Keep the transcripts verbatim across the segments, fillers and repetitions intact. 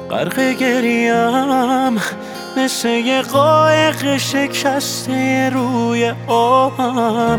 غرق گریم مثل یه قایق شکسته روی آبم.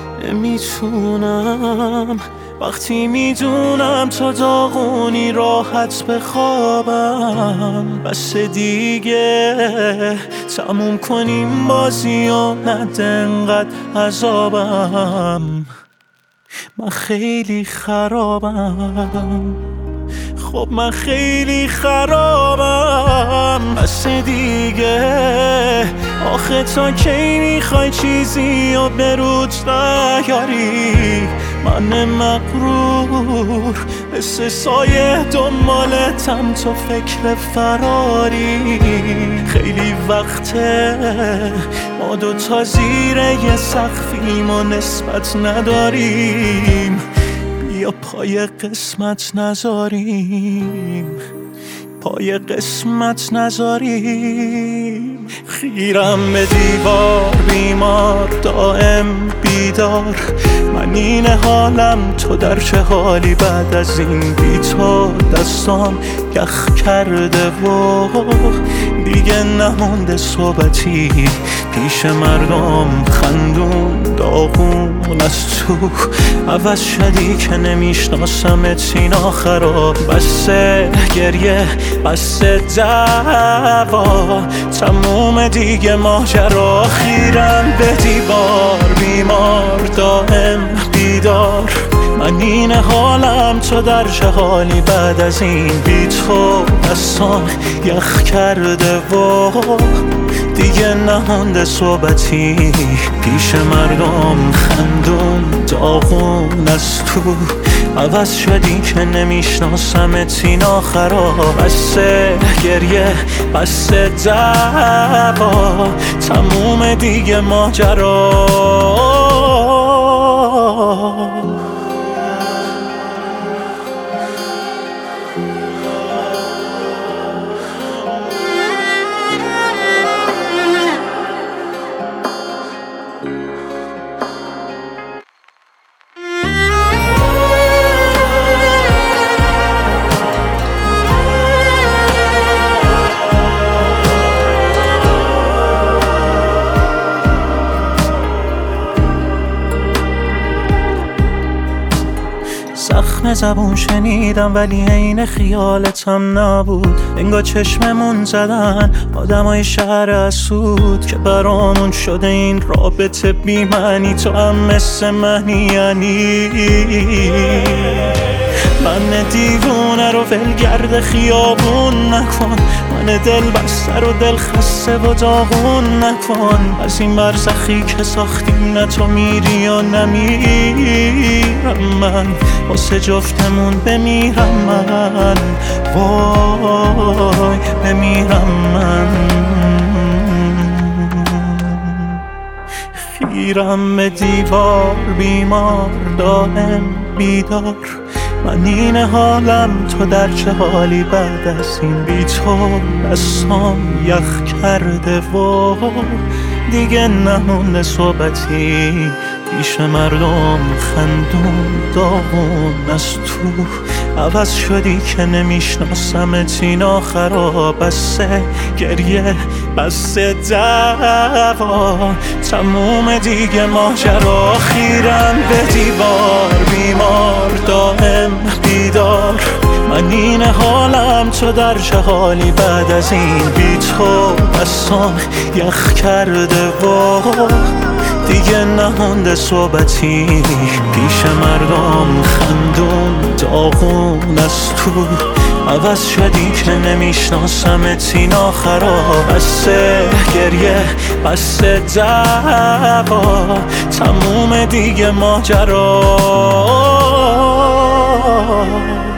نمیتونم وقتی میدونم تا داغونی راحت بخوابم. بس دیگه تموم کنیم بازی و نده انقدر عذابم. من خیلی خرابم، خب من خیلی خرابم. بس دیگه آخه تا کی میخوای چیزی و برود نیاری؟ من مغرور مثل سایه دنبالتم تو فکر فراری. خیلی وقته ما دوتا زیر یه سقفیم و نسبت نداریم. بیا پای قسمت نذاریم، پای قسمت نذاریم. خیرم به دیوار بیمار دائم بیدار. من این حالم تو در چه حالی بعد از این بی تو؟ دستام یخ کرده و دیگه نمونده صحبتی پیش مردم. خندون داغون از تو عوض شدی که نمیشناسمت سینا خراب. بسه گریه بسه دعوا تموم دیگه ماجرا. خیرم به دیوار بیمار دائم بیدار. من این حالم تو در چه حالی بعد از این بی تو؟ دستان یخ کرده و دیگه نمونده صحبتی پیش مردم. خندون داغون از تو عوض شدی که نمیشناسمت سینا خراب. بسه گریه بسه دعوا تموم دیگه ماجرا. زخم زبون شنیدم ولی عین خیالتم نبود. انگار چشممون زدن آدمای شهر اسود که برامون شده این رابطه بی معنی. تو هم مثل منی یعنی من دیوونه رو ولگرد خیابون نکن. من دل بسته رو دل خسته و داغون نکن. از این برزخی که ساختیم نه تو میری و نمیرم من. واسه جفتمون بمیرم من، وای بمیرم من. خیرم به دیوار بیمار دائم بیدار. من این حالم تو در چه حالی بعد از این بی تو؟ دستام یخ کرده و دیگه نمونده صحبتی پیش مردم. خندون داغون از تو عوض شدی که نمیشناسمت سینا خراب. بسه گریه بسه دعوا تموم دیگه ماجرا. خیرم به دیوار بیمار دائم بیدار. من این حالم تو در چه حالی بعد از این بی تو؟ دستام یخ کرده و دیگه نمونده صحبتی پیش مردم. خندون داغون از تو عوض شدی که نمیشناسمت سینا خراب. بسه گریه بسه دعوا تموم دیگه ماجرا.